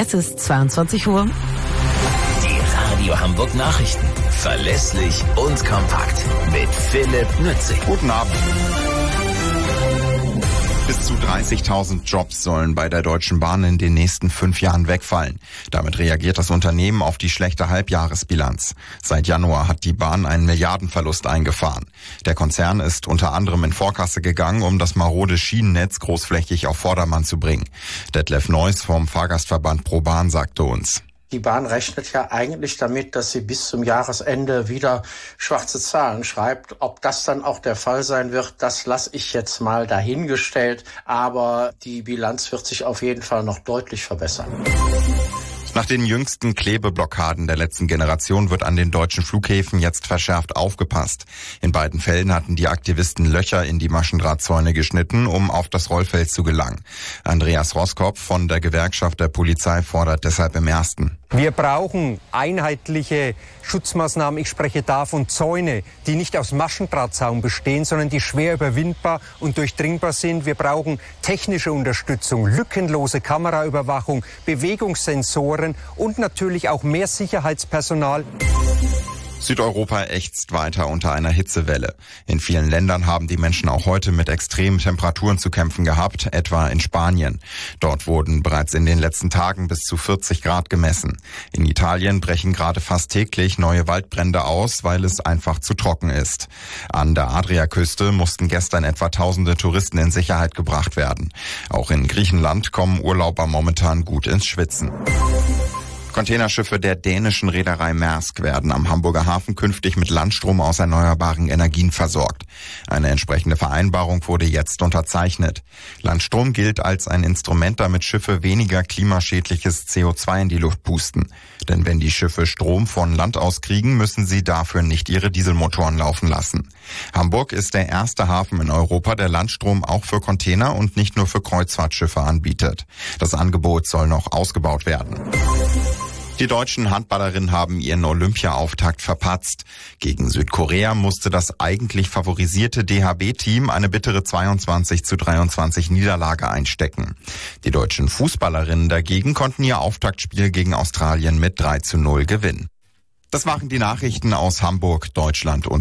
Es ist 22 Uhr. Die Radio Hamburg Nachrichten. Verlässlich und kompakt. Mit Philipp Nützig. Guten Abend. Bis zu 30.000 Jobs sollen bei der Deutschen Bahn in den nächsten 5 Jahren wegfallen. Damit reagiert das Unternehmen auf die schlechte Halbjahresbilanz. Seit Januar hat die Bahn einen Milliardenverlust eingefahren. Der Konzern ist unter anderem in Vorkasse gegangen, um das marode Schienennetz großflächig auf Vordermann zu bringen. Detlef Neuss vom Fahrgastverband ProBahn sagte uns: Die Bahn rechnet ja eigentlich damit, dass sie bis zum Jahresende wieder schwarze Zahlen schreibt. Ob das dann auch der Fall sein wird, das lasse ich jetzt mal dahingestellt. Aber die Bilanz wird sich auf jeden Fall noch deutlich verbessern. Nach den jüngsten Klebeblockaden der letzten Generation wird an den deutschen Flughäfen jetzt verschärft aufgepasst. In beiden Fällen hatten die Aktivisten Löcher in die Maschendrahtzäune geschnitten, um auf das Rollfeld zu gelangen. Andreas Roskopf von der Gewerkschaft der Polizei fordert deshalb im Ersten: Wir brauchen einheitliche Schutzmaßnahmen. Ich spreche da von Zäune, die nicht aus Maschendrahtzaun bestehen, sondern die schwer überwindbar und durchdringbar sind. Wir brauchen technische Unterstützung, lückenlose Kameraüberwachung, Bewegungssensoren und natürlich auch mehr Sicherheitspersonal. Südeuropa ächzt weiter unter einer Hitzewelle. In vielen Ländern haben die Menschen auch heute mit extremen Temperaturen zu kämpfen gehabt, etwa in Spanien. Dort wurden bereits in den letzten Tagen bis zu 40 Grad gemessen. In Italien brechen gerade fast täglich neue Waldbrände aus, weil es einfach zu trocken ist. An der Adriaküste mussten gestern etwa tausende Touristen in Sicherheit gebracht werden. Auch in Griechenland kommen Urlauber momentan gut ins Schwitzen. Containerschiffe der dänischen Reederei Maersk werden am Hamburger Hafen künftig mit Landstrom aus erneuerbaren Energien versorgt. Eine entsprechende Vereinbarung wurde jetzt unterzeichnet. Landstrom gilt als ein Instrument, damit Schiffe weniger klimaschädliches CO2 in die Luft pusten. Denn wenn die Schiffe Strom von Land aus kriegen, müssen sie dafür nicht ihre Dieselmotoren laufen lassen. Hamburg ist der erste Hafen in Europa, der Landstrom auch für Container und nicht nur für Kreuzfahrtschiffe anbietet. Das Angebot soll noch ausgebaut werden. Die deutschen Handballerinnen haben ihren Olympia-Auftakt verpatzt. Gegen Südkorea musste das eigentlich favorisierte DHB-Team eine bittere 22:23 Niederlage einstecken. Die deutschen Fußballerinnen dagegen konnten ihr Auftaktspiel gegen Australien mit 3:0 gewinnen. Das waren die Nachrichten aus Hamburg, Deutschland und